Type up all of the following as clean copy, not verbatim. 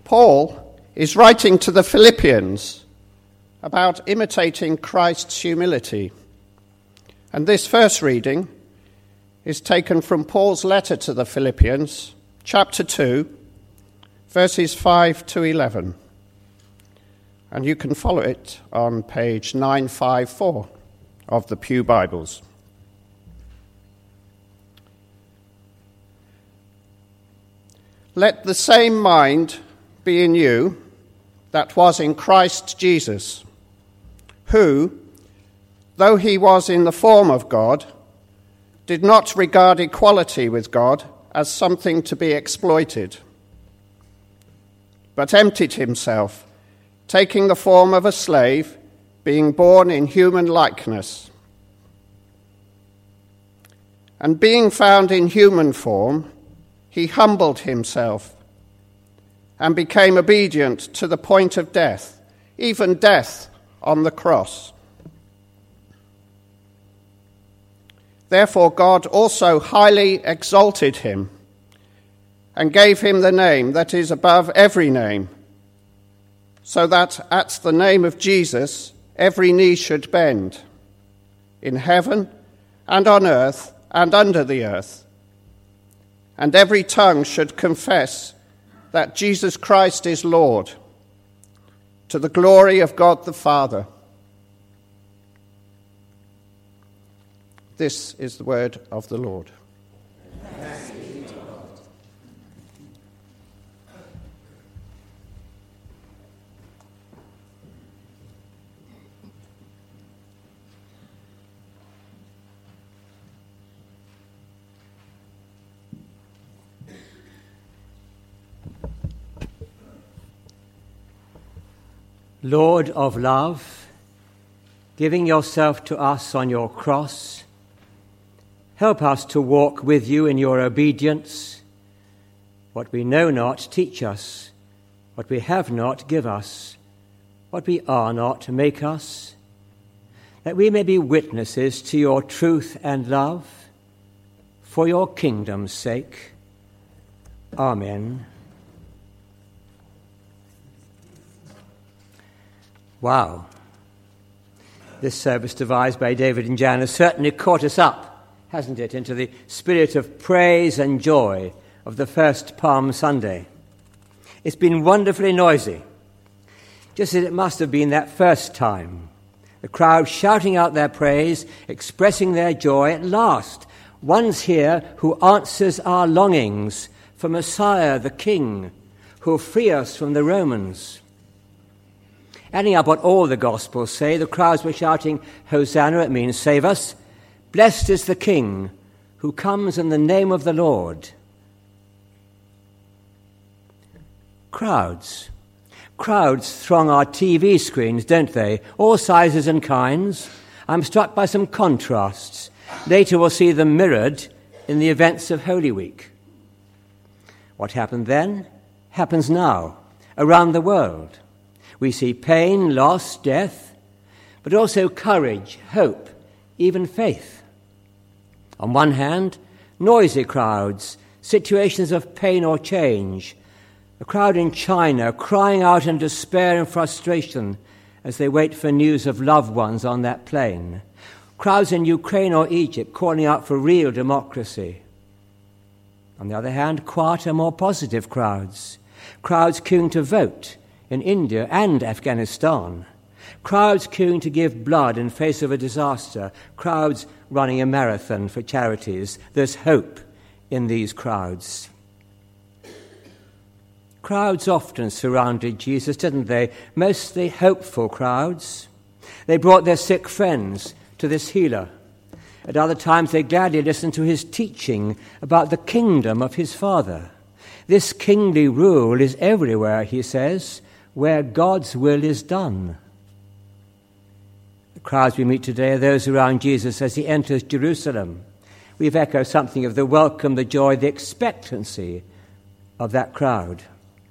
Paul is writing to the Philippians about imitating Christ's humility. And this first reading is taken from Paul's letter to the Philippians, chapter 2, verses 5 to 11. And you can follow it on page 954 of the Pew Bibles. Let the same mind be in you that was in Christ Jesus, who, though he was in the form of God, did not regard equality with God as something to be exploited, but emptied himself, taking the form of a slave, being born in human likeness. And being found in human form, he humbled himself and became obedient to the point of death, even death on the cross. Therefore God also highly exalted him and gave him the name that is above every name, so that at the name of Jesus every knee should bend, in heaven and on earth and under the earth, and every tongue should confess that Jesus Christ is Lord, to the glory of God the Father. This is the word of the Lord. Thanks be to God. Lord of love, giving yourself to us on your cross, help us to walk with you in your obedience. What we know not, teach us. What we have not, give us. What we are not, make us. That we may be witnesses to your truth and love, for your kingdom's sake. Amen. Wow. This service devised by David and Jan has certainly caught us up, hasn't it, into the spirit of praise and joy of the first Palm Sunday. It's been wonderfully noisy, just as it must have been that first time. The crowd shouting out their praise, expressing their joy. At last, one's here who answers our longings for Messiah, the King, who will free us from the Romans. Adding up what all the Gospels say, the crowds were shouting, Hosanna, it means save us. Blessed is the King who comes in the name of the Lord. Crowds. Crowds throng our TV screens, don't they? All sizes and kinds. I'm struck by some contrasts. Later we'll see them mirrored in the events of Holy Week. What happened then happens now, around the world. We see pain, loss, death, but also courage, hope, even faith. On one hand, noisy crowds, situations of pain or change. A crowd in China crying out in despair and frustration as they wait for news of loved ones on that plane. Crowds in Ukraine or Egypt calling out for real democracy. On the other hand, quieter, more positive crowds. Crowds queuing to vote in India and Afghanistan. Crowds queuing to give blood in face of a disaster. Crowds running a marathon for charities. There's hope in these crowds. Crowds often surrounded Jesus, didn't they? Mostly hopeful crowds. They brought their sick friends to this healer. At other times they gladly listened to his teaching about the kingdom of his Father. This kingly rule is everywhere, he says, where God's will is done. The crowds we meet today are those around Jesus as he enters Jerusalem. We've echoed something of the welcome, the joy, the expectancy of that crowd.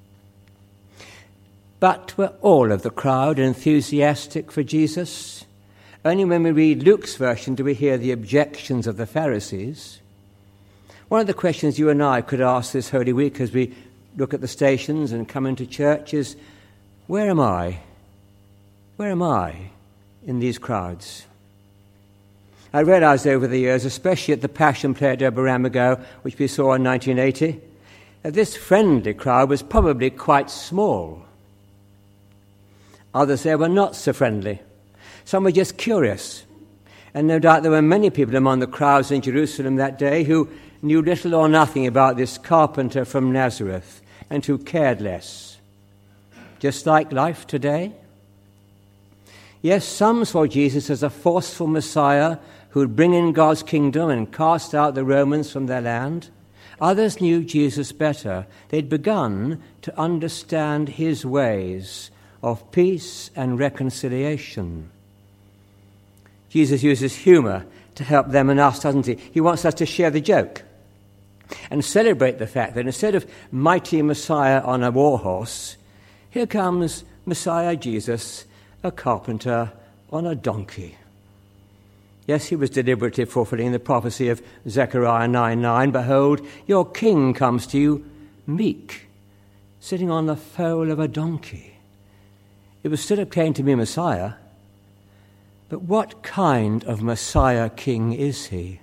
But were all of the crowd enthusiastic for Jesus? Only when we read Luke's version do we hear the objections of the Pharisees. One of the questions you and I could ask this Holy Week as we look at the stations and come into church is, where am I? Where am I in these crowds? I realised over the years, especially at the Passion Play at Oberammergau, which we saw in 1980, that this friendly crowd was probably quite small. Others there were not so friendly. Some were just curious. And no doubt there were many people among the crowds in Jerusalem that day who knew little or nothing about this carpenter from Nazareth and who cared less. Just like life today. Yes, some saw Jesus as a forceful Messiah who would bring in God's kingdom and cast out the Romans from their land. Others knew Jesus better. They'd begun to understand his ways of peace and reconciliation. Jesus uses humour to help them and us, doesn't he? He wants us to share the joke and celebrate the fact that instead of mighty Messiah on a war horse, here comes Messiah Jesus, a carpenter on a donkey. Yes, he was deliberately fulfilling the prophecy of Zechariah 9:9. Behold, your king comes to you meek, sitting on the foal of a donkey. It was still a claim to be Messiah, but what kind of Messiah king is he?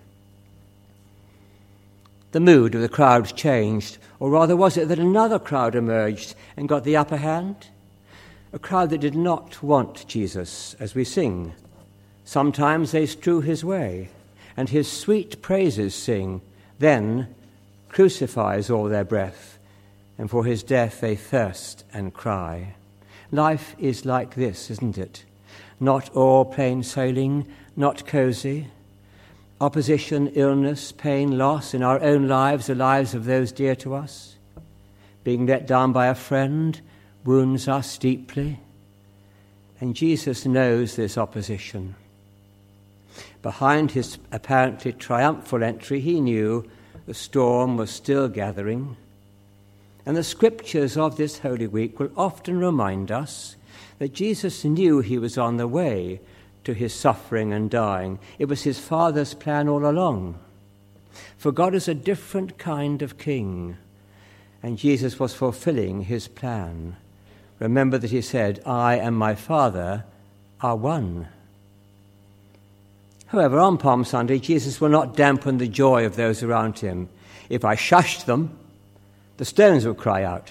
The mood of the crowd changed, or rather was it that another crowd emerged and got the upper hand? A crowd that did not want Jesus, as we sing. Sometimes they strew his way, and his sweet praises sing. Then crucify is all their breath, and for his death they thirst and cry. Life is like this, isn't it? Not all plain sailing, not cosy. Opposition, illness, pain, loss in our own lives, the lives of those dear to us. Being let down by a friend wounds us deeply. And Jesus knows this opposition. Behind his apparently triumphal entry, he knew the storm was still gathering. And the scriptures of this Holy Week will often remind us that Jesus knew he was on the way to his suffering and dying. It was his Father's plan all along. For God is a different kind of king, and Jesus was fulfilling his plan. Remember that he said, I and my Father are one. However, on Palm Sunday, Jesus will not dampen the joy of those around him. If I shushed them, the stones would cry out.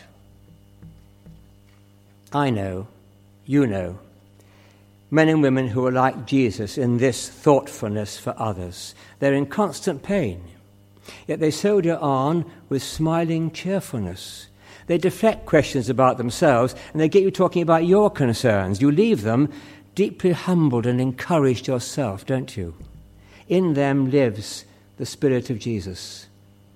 I know, you know, men and women who are like Jesus in this thoughtfulness for others. They're in constant pain, yet they soldier on with smiling cheerfulness. They deflect questions about themselves, and they get you talking about your concerns. You leave them deeply humbled and encouraged yourself, don't you? In them lives the Spirit of Jesus.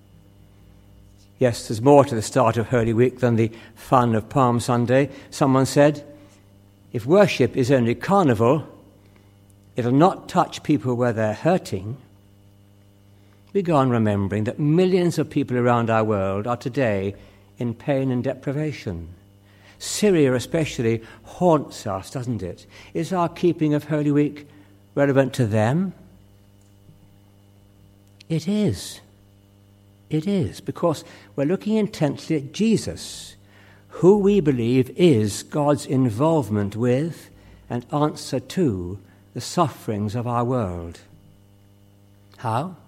Yes, there's more to the start of Holy Week than the fun of Palm Sunday. Someone said, if worship is only carnival, it'll not touch people where they're hurting. We go on remembering that millions of people around our world are today in pain and deprivation. Syria especially haunts us, doesn't it? Is our keeping of Holy Week relevant to them? It is. It is, because we're looking intently at Jesus, who we believe is God's involvement with and answer to the sufferings of our world. How?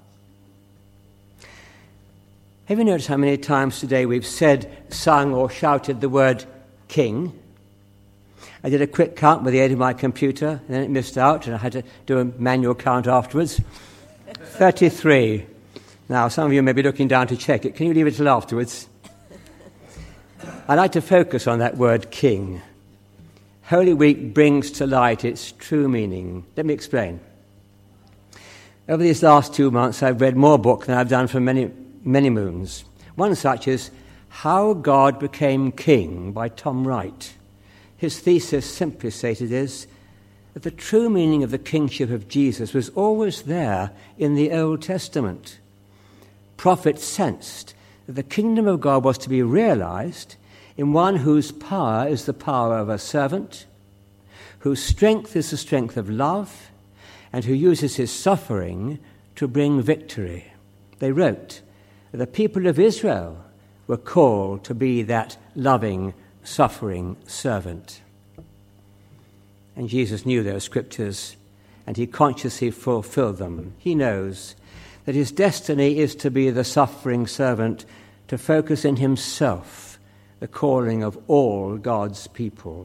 Have you noticed how many times today we've said, sung or shouted the word king? I did a quick count with the aid of my computer, and then it missed out, and I had to do a manual count afterwards. 33. Now, some of you may be looking down to check it. Can you leave it till afterwards? I like to focus on that word king. Holy Week brings to light its true meaning. Let me explain. Over these last 2 months, I've read more books than I've done for many moons. One such is How God Became King by Tom Wright. His thesis, simply stated, is that the true meaning of the kingship of Jesus was always there in the Old Testament. Prophets sensed that the kingdom of God was to be realized in one whose power is the power of a servant, whose strength is the strength of love, and who uses his suffering to bring victory. They wrote that the people of Israel we're called to be that loving, suffering servant. And Jesus knew those scriptures, and he consciously fulfilled them. He knows that his destiny is to be the suffering servant, to focus in himself the calling of all God's people.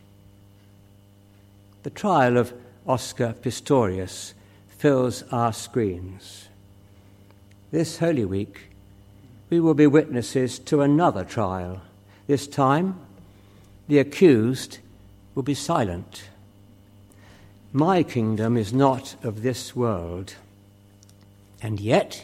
The trial of Oscar Pistorius fills our screens. This Holy Week, we will be witnesses to another trial. This time, the accused will be silent. My kingdom is not of this world, and yet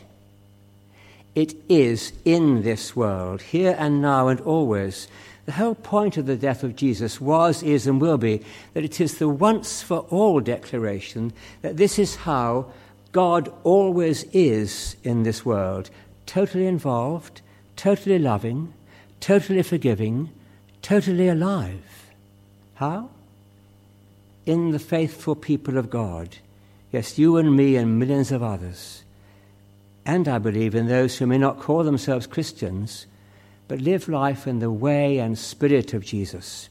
it is in this world, here and now and always. The whole point of the death of Jesus was, is, and will be that it is the once-for-all declaration that this is how God always is in this world, totally involved, totally loving, totally forgiving, totally alive. How? In the faithful people of God. Yes, you and me and millions of others. And I believe in those who may not call themselves Christians, but live life in the way and spirit of Jesus.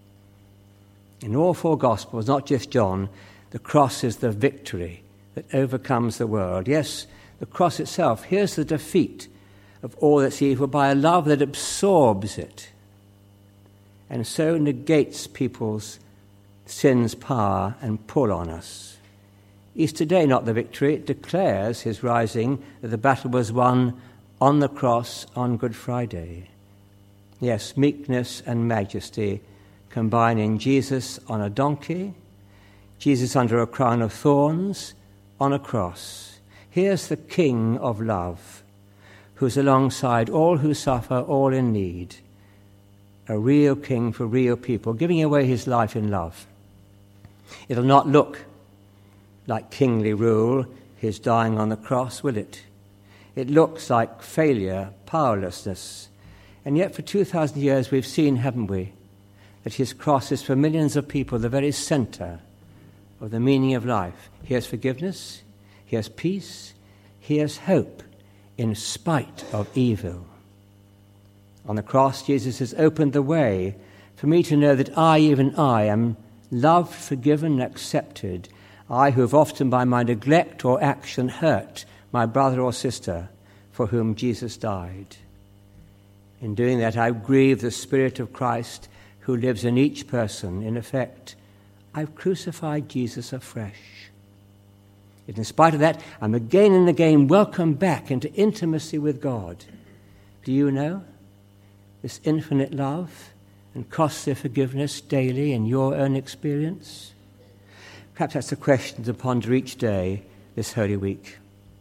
In all four Gospels, not just John, the cross is the victory that overcomes the world. Yes, the cross itself, here's the defeat of all that's evil by a love that absorbs it and so negates people's sin's power and pull on us. Easter Day, not the victory, it declares his rising, that the battle was won on the cross on Good Friday. Yes, meekness and majesty combine in Jesus on a donkey, Jesus under a crown of thorns, on a cross. Here's the King of love, who's alongside all who suffer, all in need. A real king for real people, giving away his life in love. It'll not look like kingly rule, his dying on the cross, will it? It looks like failure, powerlessness. And yet for 2,000 years we've seen, haven't we, that his cross is for millions of people the very center of the meaning of life. Here's forgiveness, here's peace, here's hope in spite of evil. On the cross, Jesus has opened the way for me to know that I, even I, am loved, forgiven, accepted. I who have often by my neglect or action hurt my brother or sister for whom Jesus died. In doing that, I grieve the Spirit of Christ who lives in each person. In effect, I've crucified Jesus afresh. Yet in spite of that, I'm again and again welcomed back into intimacy with God. Do you know this infinite love and costly forgiveness daily in your own experience? Perhaps that's a question to ponder each day this Holy Week.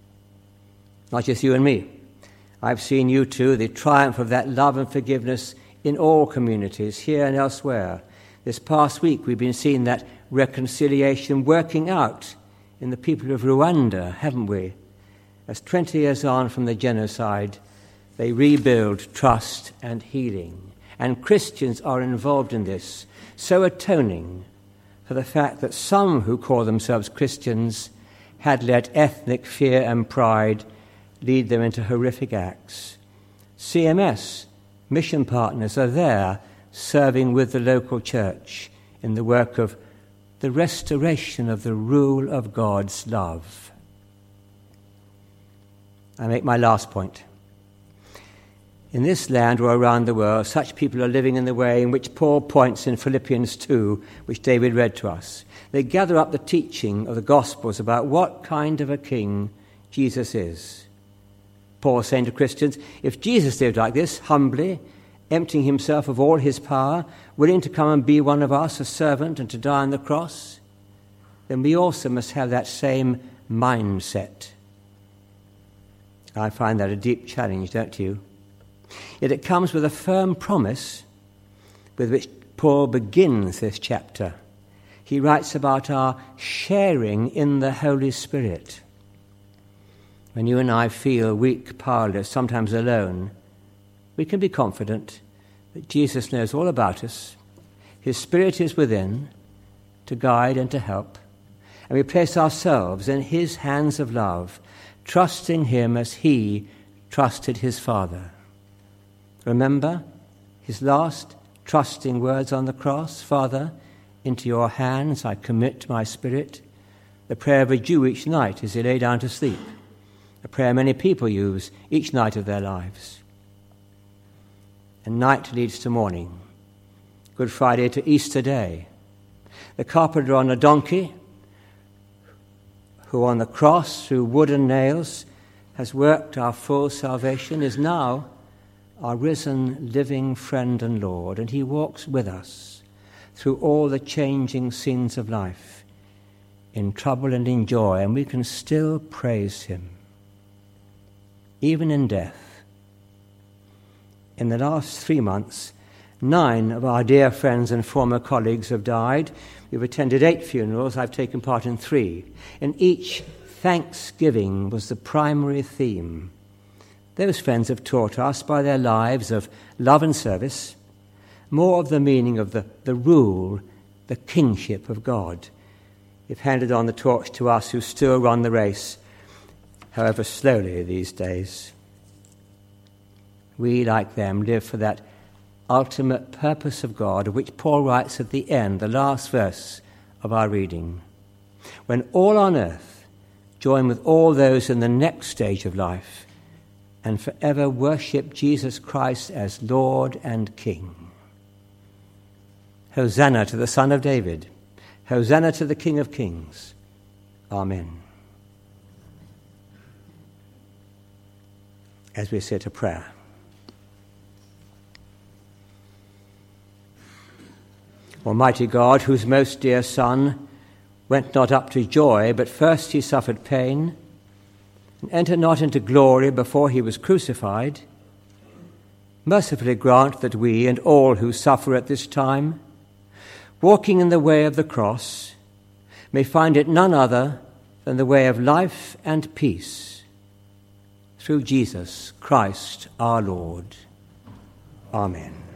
Not just you and me. I've seen you too, the triumph of that love and forgiveness in all communities, here and elsewhere. This past week we've been seeing that reconciliation working out in the people of Rwanda, haven't we? As 20 years on from the genocide, they rebuild trust and healing. And Christians are involved in this, so atoning for the fact that some who call themselves Christians had let ethnic fear and pride lead them into horrific acts. CMS, mission partners, are there serving with the local church in the work of the restoration of the rule of God's love. I make my last point. In this land or around the world, such people are living in the way in which Paul points in Philippians 2, which David read to us. They gather up the teaching of the Gospels about what kind of a king Jesus is. Paul is saying to Christians, if Jesus lived like this, humbly, emptying himself of all his power, willing to come and be one of us, a servant, and to die on the cross, then we also must have that same mindset. I find that a deep challenge, don't you? Yet it comes with a firm promise with which Paul begins this chapter. He writes about our sharing in the Holy Spirit. When you and I feel weak, powerless, sometimes alone, we can be confident that Jesus knows all about us. His Spirit is within to guide and to help. And we place ourselves in his hands of love, trusting him as he trusted his Father. Remember his last trusting words on the cross, "Father, into your hands I commit my spirit," the prayer of a Jew each night as he lay down to sleep, a prayer many people use each night of their lives. And night leads to morning, Good Friday to Easter Day. The carpenter on a donkey, who on the cross through wood and nails has worked our full salvation, is now our risen, living friend and Lord, and he walks with us through all the changing scenes of life, in trouble and in joy, and we can still praise him, even in death. In the last 3 months, 9 of our dear friends and former colleagues have died. We've attended 8 funerals. I've taken part in 3. In each, thanksgiving was the primary theme. Those friends have taught us by their lives of love and service more of the meaning of the rule, the kingship of God. They've handed on the torch to us who still run the race, however slowly these days. We, like them, live for that ultimate purpose of God, of which Paul writes at the end, the last verse of our reading. When all on earth join with all those in the next stage of life and forever worship Jesus Christ as Lord and King. Hosanna to the Son of David. Hosanna to the King of Kings. Amen. As we say to prayer. Almighty God, whose most dear Son went not up to joy, but first he suffered pain, and entered not into glory before he was crucified, mercifully grant that we and all who suffer at this time, walking in the way of the cross, may find it none other than the way of life and peace, through Jesus Christ our Lord. Amen.